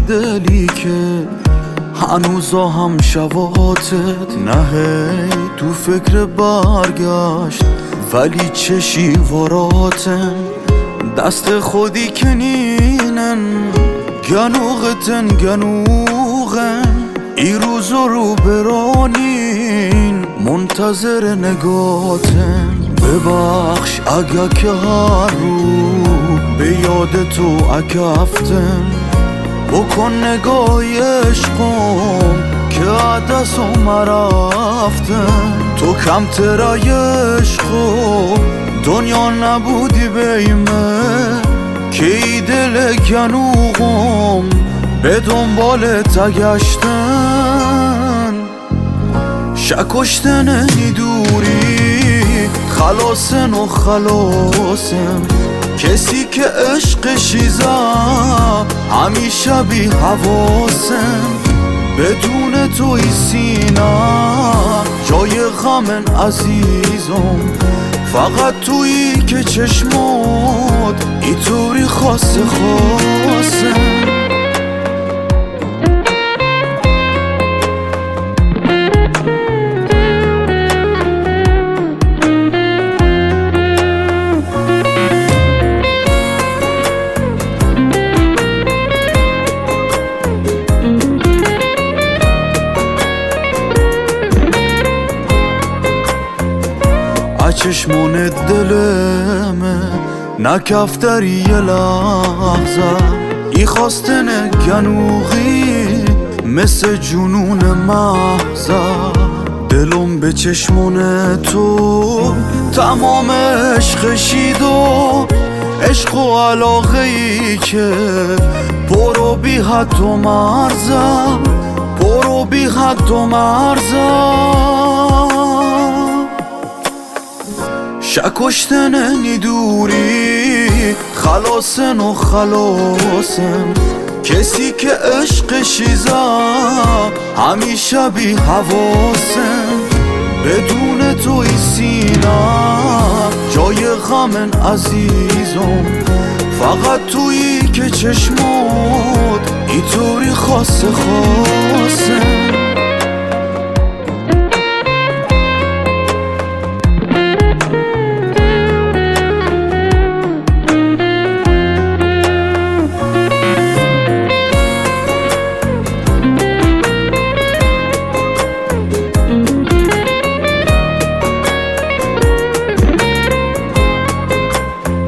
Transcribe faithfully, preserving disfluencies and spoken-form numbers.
دلی که هنوزا هم شواتت نهی تو فکر برگشت ولی چشیواراتن دست خودی کنینن گنوغتن گنوغن ای روزو رو برانین منتظر نگاتن ببخش اگه که هر رو به یاد تو اکفتن بکن نگاهی عشقم که عدس و مرفتن تو کم ترای عشقم دنیا نبودی بیمه که ای دل گنوغم به دنبال تگشتن شکشتن نیدوری خلاصن و خلاصن کسی که عشق شیزه همیشه بی حواسن بدون توی سینه جای غمن عزیزم فقط تویی که چشمات ایطوری خاصه خاصن چشمون دلمه نکفتری یه لحظه ای خواستن گنوغی مثل جنون محضه دلم به چشمون تو تمام عشق شید و عشق و علاقه ای که برو بی حد و مرزه برو بی حد و مرزه شکشتن نیدوری خلاصن و خلاصن کسی که عشق شیزه همیشه بی حواسن بدون توی سینه جای غمن عزیزم فقط تویی که چشمات ایطوری خاصه خاصن